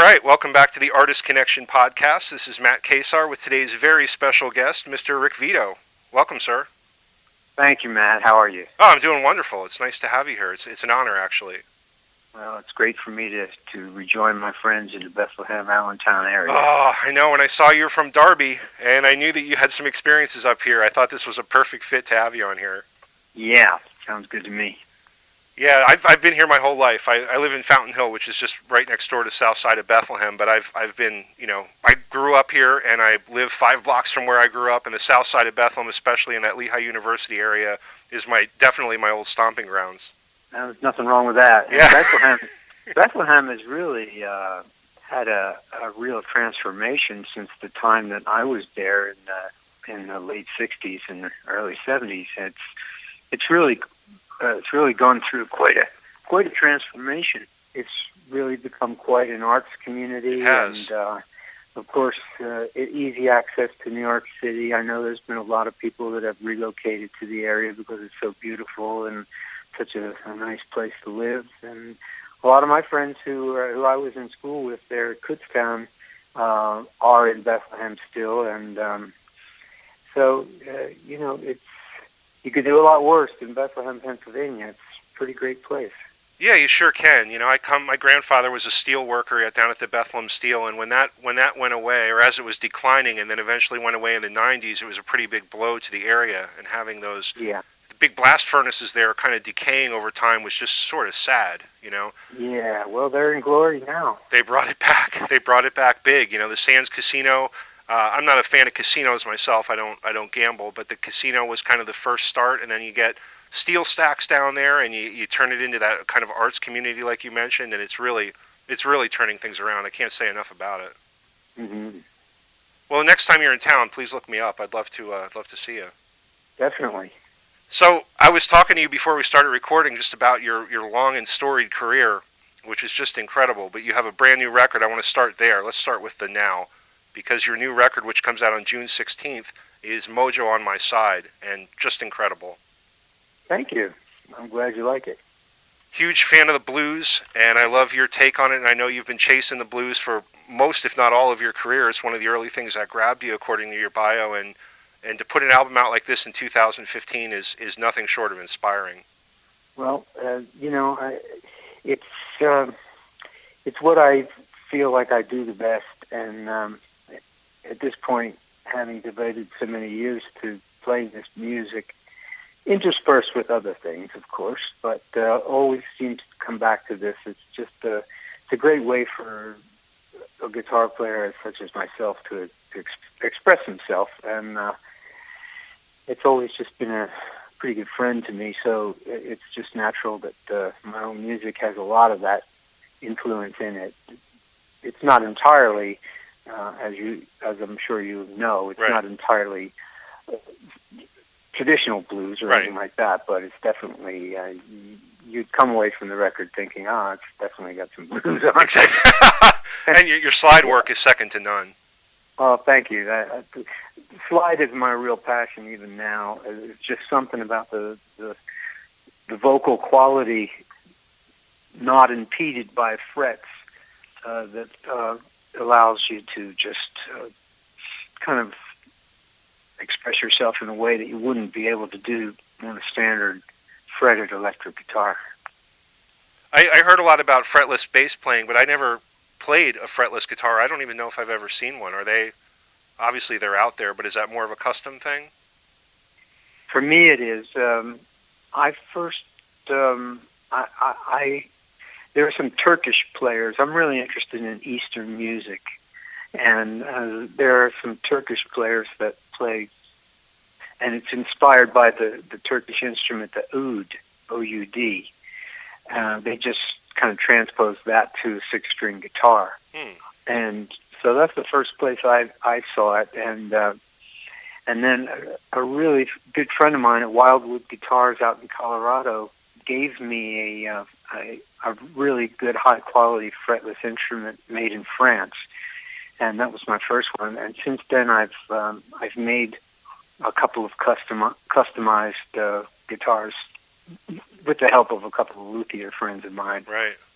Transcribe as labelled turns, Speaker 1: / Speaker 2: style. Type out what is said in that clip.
Speaker 1: right, welcome back to the Artist Connection podcast. This is Matt Kasar with today's very special guest, Mr. Rick Vito. Welcome, sir.
Speaker 2: Thank you, Matt. How are you?
Speaker 1: Oh, I'm doing wonderful. It's nice to have you here. It's an honor, actually.
Speaker 2: Well, it's great for me to rejoin my friends in the Bethlehem, Allentown area.
Speaker 1: Oh, I know. When I saw you were from Darby, and I knew that you had some experiences up here, I thought this was a perfect fit to have you on here.
Speaker 2: Yeah, sounds good to me.
Speaker 1: Yeah, I've been here my whole life. I live in Fountain Hill, which is just right next door to the south side of Bethlehem. But I've been, I grew up here, and I live 5 blocks from where I grew up. And the south side of Bethlehem, especially in that Lehigh University area, is definitely my old stomping grounds.
Speaker 2: There's nothing wrong with that.
Speaker 1: Yeah.
Speaker 2: Bethlehem has really had a real transformation since the time that I was there in the late '60s and the early '70s. It's really gone through quite a transformation. It's really become quite an arts community.
Speaker 1: It has.
Speaker 2: And of course, easy access to New York City. I know there's been a lot of people that have relocated to the area because it's so beautiful and such a nice place to live. And a lot of my friends who I was in school with there at Kutztown are in Bethlehem still. And it's you could do a lot worse in Bethlehem, Pennsylvania. It's a pretty great place.
Speaker 1: Yeah, you sure can. My grandfather was a steel worker down at the Bethlehem Steel, and when that went away, or as it was declining and then eventually went away in the 90s, it was a pretty big blow to the area, and having those the big blast furnaces there kind of decaying over time was just sort of sad,
Speaker 2: Yeah, well, they're in glory now.
Speaker 1: They brought it back. They brought it back big. The Sands Casino, I'm not a fan of casinos myself. I don't gamble, but the casino was kind of the first start, and then you get steel stacks down there, and you turn it into that kind of arts community like you mentioned, and it's really turning things around. I can't say enough about it.
Speaker 2: Mm-hmm.
Speaker 1: Well, the next time you're in town, please look me up. I'd love to see you.
Speaker 2: Definitely.
Speaker 1: So I was talking to you before we started recording just about your long and storied career, which is just incredible. But you have a brand new record. I want to start there. Let's start with the now, because your new record, which comes out on June 16th, is Mojo on My Side, and just incredible.
Speaker 2: Thank you. I'm glad you like it.
Speaker 1: Huge fan of the blues, and I love your take on it, and I know you've been chasing the blues for most, if not all, of your career. It's one of the early things that grabbed you, according to your bio, and to put an album out like this in 2015 is nothing short of inspiring.
Speaker 2: Well, it's what I feel like I do the best, and at this point, having devoted so many years to playing this music, interspersed with other things, of course, but always seems to come back to this. It's just it's a great way for a guitar player such as myself to express himself, and it's always just been a pretty good friend to me, so it's just natural that my own music has a lot of that influence in it. It's not entirely, as I'm sure you know, it's not entirely traditional blues or anything like that, but it's definitely, you'd come away from the record thinking, it's definitely got some blues on it.
Speaker 1: And your slide work is second to none.
Speaker 2: Oh, thank you. Slide is my real passion even now. It's just something about the vocal quality not impeded by frets that allows you to just kind of express yourself in a way that you wouldn't be able to do on a standard fretted electric guitar.
Speaker 1: I heard a lot about fretless bass playing, but I never played a fretless guitar. I don't even know if I've ever seen one. Are they, obviously they're out there, but is that more of a custom thing?
Speaker 2: For me it is. There are some Turkish players. I'm really interested in Eastern music, and there are some Turkish players that play, and it's inspired by the Turkish instrument, the oud, O-U-D. They just kind of transposed that to a 6-string guitar. And so that's the first place I saw it. And then a really good friend of mine at Wildwood Guitars out in Colorado gave me a really good high-quality fretless instrument made in France. And that was my first one. And since then, I've made a couple of customized guitars with the help of a couple of luthier friends of mine.
Speaker 1: Right.